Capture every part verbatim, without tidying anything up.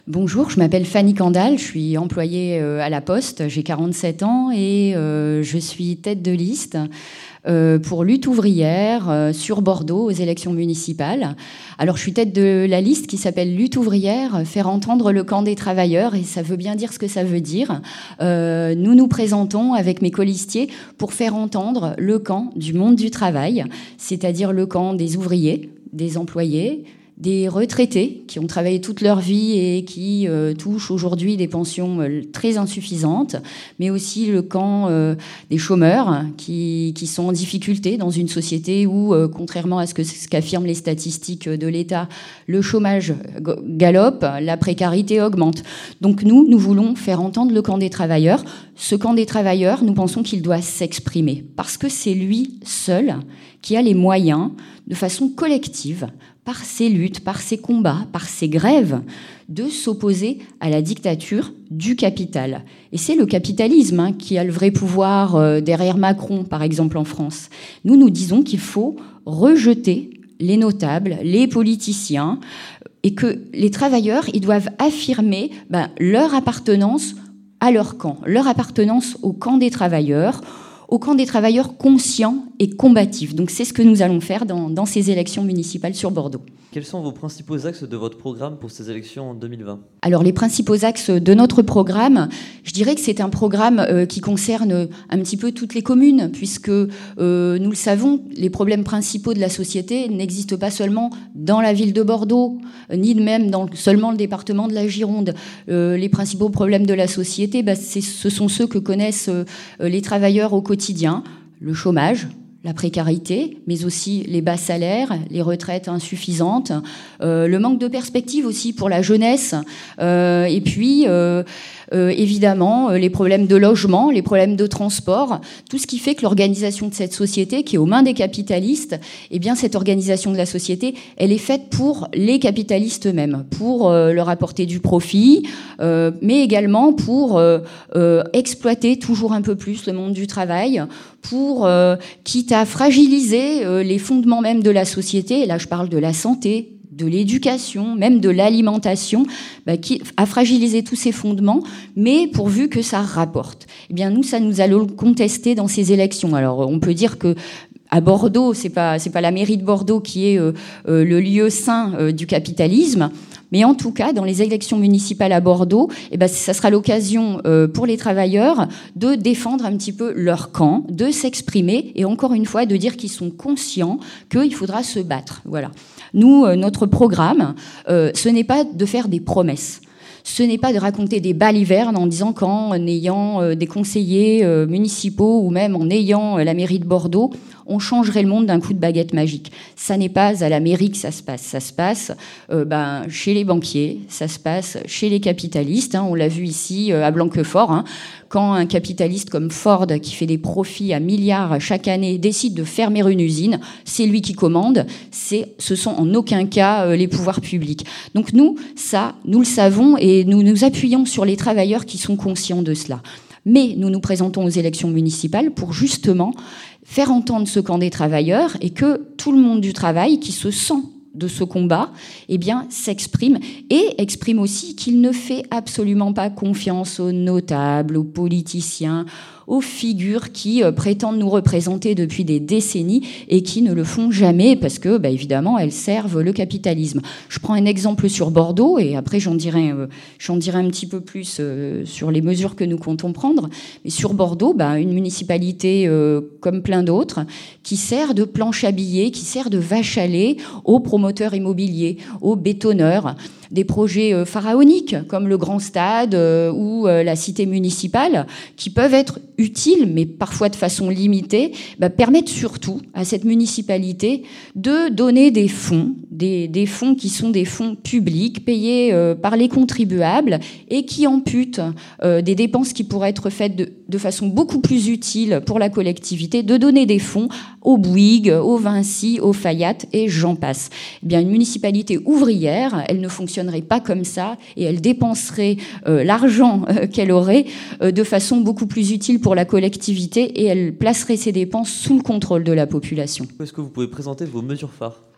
Bonjour, je m'appelle Fanny Candal, je suis employée à la Poste, j'ai quarante-sept ans et euh, je suis tête de liste euh, pour Lutte ouvrière euh, sur Bordeaux aux élections municipales. Alors je suis tête de la liste qui s'appelle Lutte ouvrière, faire entendre le camp des travailleurs, et ça veut bien dire ce que ça veut dire. Euh, nous nous présentons avec mes colistiers pour faire entendre le camp du monde du travail, c'est-à-dire le camp des ouvriers, des employés, des retraités qui ont travaillé toute leur vie et qui euh, touchent aujourd'hui des pensions euh, très insuffisantes, mais aussi le camp euh, des chômeurs qui, qui sont en difficulté dans une société où, euh, contrairement à ce, que, ce qu'affirment les statistiques de l'État, le chômage galope, la précarité augmente. Donc nous, nous voulons faire entendre le camp des travailleurs. Ce camp des travailleurs, nous pensons qu'il doit s'exprimer parce que c'est lui seul qui a les moyens, de façon collective, par ses luttes, par ses combats, par ses grèves, de s'opposer à la dictature du capital. Et c'est le capitalisme hein, qui a le vrai pouvoir euh, derrière Macron, par exemple, en France. Nous, nous disons qu'il faut rejeter les notables, les politiciens, et que les travailleurs, ils doivent affirmer ben, leur appartenance à leur camp, leur appartenance au camp des travailleurs, au camp des travailleurs conscients et combatifs. Donc c'est ce que nous allons faire dans, dans ces élections municipales sur Bordeaux. Quels sont vos principaux axes de votre programme pour ces élections en deux mille vingt ? Alors les principaux axes de notre programme, je dirais que c'est un programme euh, qui concerne un petit peu toutes les communes, puisque euh, nous le savons, les problèmes principaux de la société n'existent pas seulement dans la ville de Bordeaux, ni même dans seulement le département de la Gironde. Euh, les principaux problèmes de la société, bah, c'est, ce sont ceux que connaissent euh, les travailleurs au quotidien, le chômage, la précarité, mais aussi les bas salaires, les retraites insuffisantes, euh, le manque de perspective aussi pour la jeunesse, euh, et puis euh, euh, évidemment les problèmes de logement, les problèmes de transport, tout ce qui fait que l'organisation de cette société, qui est aux mains des capitalistes, eh bien cette organisation de la société, elle est faite pour les capitalistes eux-mêmes, pour euh, leur apporter du profit, euh, mais également pour euh, euh, exploiter toujours un peu plus le monde du travail, pour, euh, quitte à fragiliser euh, les fondements même de la société, et là je parle de la santé, de l'éducation, même de l'alimentation, bah, qui, à fragiliser tous ces fondements, mais pourvu que ça rapporte. Eh bien nous, ça nous allons le contester dans ces élections. Alors on peut dire que à Bordeaux, c'est pas c'est pas la mairie de Bordeaux qui est euh, euh, le lieu saint euh, du capitalisme, mais en tout cas, dans les élections municipales à Bordeaux, eh ben, ça sera l'occasion euh, pour les travailleurs de défendre un petit peu leur camp, de s'exprimer et encore une fois de dire qu'ils sont conscients qu'il faudra se battre. Voilà. Nous, euh, notre programme, euh, ce n'est pas de faire des promesses. Ce n'est pas de raconter des balivernes en disant qu'en ayant euh, des conseillers euh, municipaux ou même en ayant euh, la mairie de Bordeaux, on changerait le monde d'un coup de baguette magique. Ça n'est pas à la mairie que ça se passe. Ça se passe euh, ben, chez les banquiers, ça se passe chez les capitalistes. Hein, on l'a vu ici euh, à Blanquefort. Hein, quand un capitaliste comme Ford, qui fait des profits à milliards chaque année, décide de fermer une usine, c'est lui qui commande. C'est, ce sont en aucun cas euh, les pouvoirs publics. Donc nous, ça, nous le savons et nous nous appuyons sur les travailleurs qui sont conscients de cela. Mais nous nous présentons aux élections municipales pour justement faire entendre ce camp des travailleurs et que tout le monde du travail qui se sent de ce combat, eh bien, s'exprime et exprime aussi qu'il ne fait absolument pas confiance aux notables, aux politiciens, aux figures qui euh, prétendent nous représenter depuis des décennies et qui ne le font jamais parce que, bah, évidemment, elles servent le capitalisme. Je prends un exemple sur Bordeaux et après j'en dirai, euh, j'en dirai un petit peu plus euh, sur les mesures que nous comptons prendre. Mais sur Bordeaux, bah, une municipalité euh, comme plein d'autres qui sert de planche à billets, qui sert de vache à lait aux promoteurs immobiliers, aux bétonneurs, des projets euh, pharaoniques comme le Grand Stade euh, ou euh, la cité municipale qui peuvent être utiles, mais parfois de façon limitée, bah, permettent surtout à cette municipalité de donner des fonds, des, des fonds qui sont des fonds publics payés euh, par les contribuables et qui amputent euh, des dépenses qui pourraient être faites de, de façon beaucoup plus utile pour la collectivité, de donner des fonds au Bouygues, au Vinci, au Fayat et j'en passe. Eh bien, une municipalité ouvrière, elle ne fonctionnerait pas comme ça et elle dépenserait euh, l'argent euh, qu'elle aurait euh, de façon beaucoup plus utile pour la collectivité et elle placerait ses dépenses sous le contrôle de la population. Est-ce que vous pouvez présenter vos mesures phares ?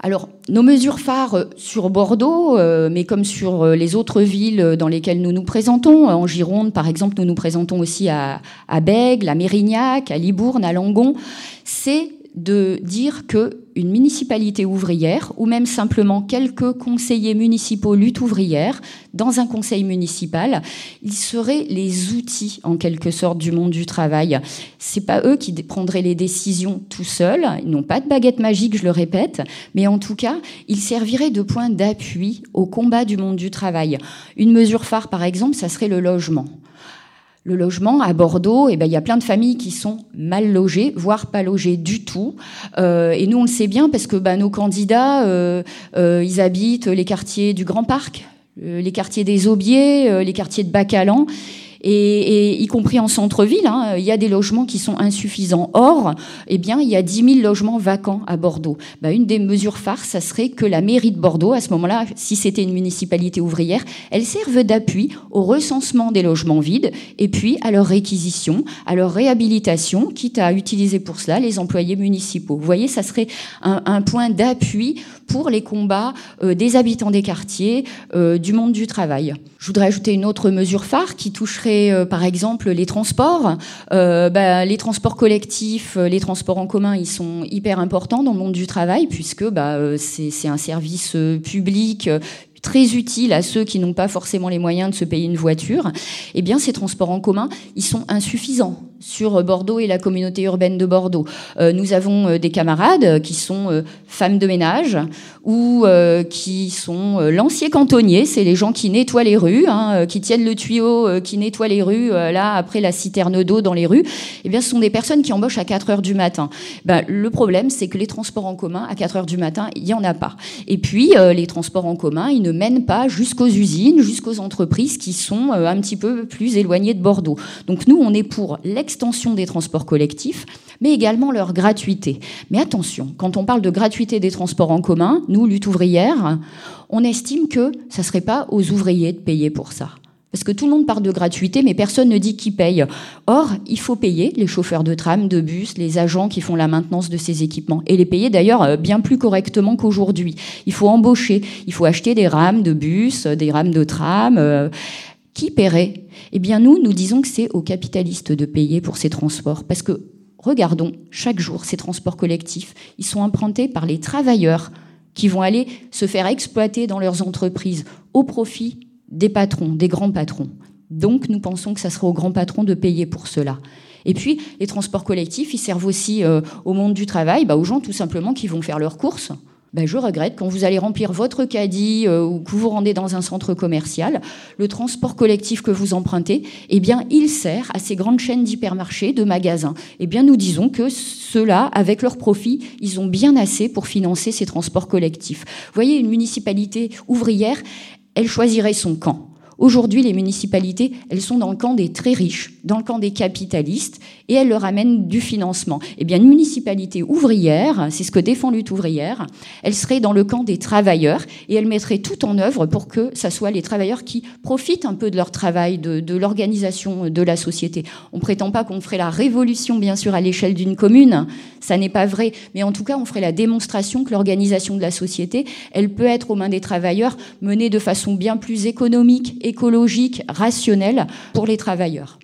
Alors, nos mesures phares sur Bordeaux, euh, mais comme sur les autres villes dans lesquelles nous nous présentons, en Gironde, par exemple, nous nous présentons aussi à, à Bègles, à Mérignac, à Libourne, à Langon, c'est de dire qu'une municipalité ouvrière, ou même simplement quelques conseillers municipaux lutte ouvrière, dans un conseil municipal, ils seraient les outils, en quelque sorte, du monde du travail. C'est pas eux qui prendraient les décisions tout seuls, ils n'ont pas de baguette magique, je le répète, mais en tout cas, ils serviraient de point d'appui au combat du monde du travail. Une mesure phare, par exemple, ça serait le logement. Le logement, à Bordeaux, eh ben, il y a plein de familles qui sont mal logées, voire pas logées du tout. Euh, et nous, on le sait bien parce que bah, nos candidats, euh, euh, ils habitent les quartiers du Grand Parc, euh, les quartiers des Aubiers, euh, les quartiers de Bacalan. Et, et y compris en centre-ville, hein, il y a des logements qui sont insuffisants. Or, eh bien, il y a dix mille logements vacants à Bordeaux. Bah, une des mesures phares, ça serait que la mairie de Bordeaux, à ce moment-là, si c'était une municipalité ouvrière, elle serve d'appui au recensement des logements vides et puis à leur réquisition, à leur réhabilitation, quitte à utiliser pour cela les employés municipaux. Vous voyez, ça serait un, un point d'appui pour les combats euh, des habitants des quartiers, euh, du monde du travail. Je voudrais ajouter une autre mesure phare qui toucherait euh, par exemple les transports. Euh, bah, les transports collectifs, les transports en commun, ils sont hyper importants dans le monde du travail puisque bah, euh, c'est, c'est un service euh, public euh, très utile à ceux qui n'ont pas forcément les moyens de se payer une voiture. Eh bien, ces transports en commun, ils sont insuffisants sur Bordeaux et la communauté urbaine de Bordeaux. Euh, nous avons euh, des camarades qui sont euh, femmes de ménage ou euh, qui sont euh, lanciers cantonniers, c'est les gens qui nettoient les rues, hein, euh, qui tiennent le tuyau, euh, qui nettoient les rues, euh, là, après la citerne d'eau dans les rues. Eh bien, ce sont des personnes qui embauchent à quatre heures du matin. Ben, le problème, c'est que les transports en commun, à quatre heures du matin, il n'y en a pas. Et puis, euh, les transports en commun, ils ne mènent pas jusqu'aux usines, jusqu'aux entreprises qui sont euh, un petit peu plus éloignées de Bordeaux. Donc, nous, on est pour l'ex extension des transports collectifs, mais également leur gratuité. Mais attention, quand on parle de gratuité des transports en commun, nous, lutte ouvrière, on estime que ça ne serait pas aux ouvriers de payer pour ça. Parce que tout le monde parle de gratuité, mais personne ne dit qui paye. Or, il faut payer les chauffeurs de tram, de bus, les agents qui font la maintenance de ces équipements. Et les payer d'ailleurs bien plus correctement qu'aujourd'hui. Il faut embaucher, il faut acheter des rames de bus, des rames de tram. Euh, Qui paierait ? Eh bien, nous, nous disons que c'est aux capitalistes de payer pour ces transports. Parce que, regardons, chaque jour, ces transports collectifs, ils sont empruntés par les travailleurs qui vont aller se faire exploiter dans leurs entreprises au profit des patrons, des grands patrons. Donc, nous pensons que ça serait aux grands patrons de payer pour cela. Et puis, les transports collectifs, ils servent aussi euh, au monde du travail, bah, aux gens tout simplement qui vont faire leurs courses. Ben, je regrette, quand vous allez remplir votre caddie euh, ou que vous vous rendez dans un centre commercial, le transport collectif que vous empruntez, eh bien, il sert à ces grandes chaînes d'hypermarchés, de magasins. Eh bien, nous disons que ceux-là, avec leurs profits, ils ont bien assez pour financer ces transports collectifs. Vous voyez, une municipalité ouvrière, elle choisirait son camp. Aujourd'hui, les municipalités, elles sont dans le camp des très riches, dans le camp des capitalistes, et elles leur amènent du financement. Eh bien, une municipalité ouvrière, c'est ce que défend Lutte ouvrière, elle serait dans le camp des travailleurs, et elle mettrait tout en œuvre pour que ça soit les travailleurs qui profitent un peu de leur travail, de, de l'organisation de la société. On ne prétend pas qu'on ferait la révolution, bien sûr, à l'échelle d'une commune, ça n'est pas vrai, mais en tout cas, on ferait la démonstration que l'organisation de la société, elle peut être aux mains des travailleurs, menée de façon bien plus économique, écologique, rationnelle pour les travailleurs.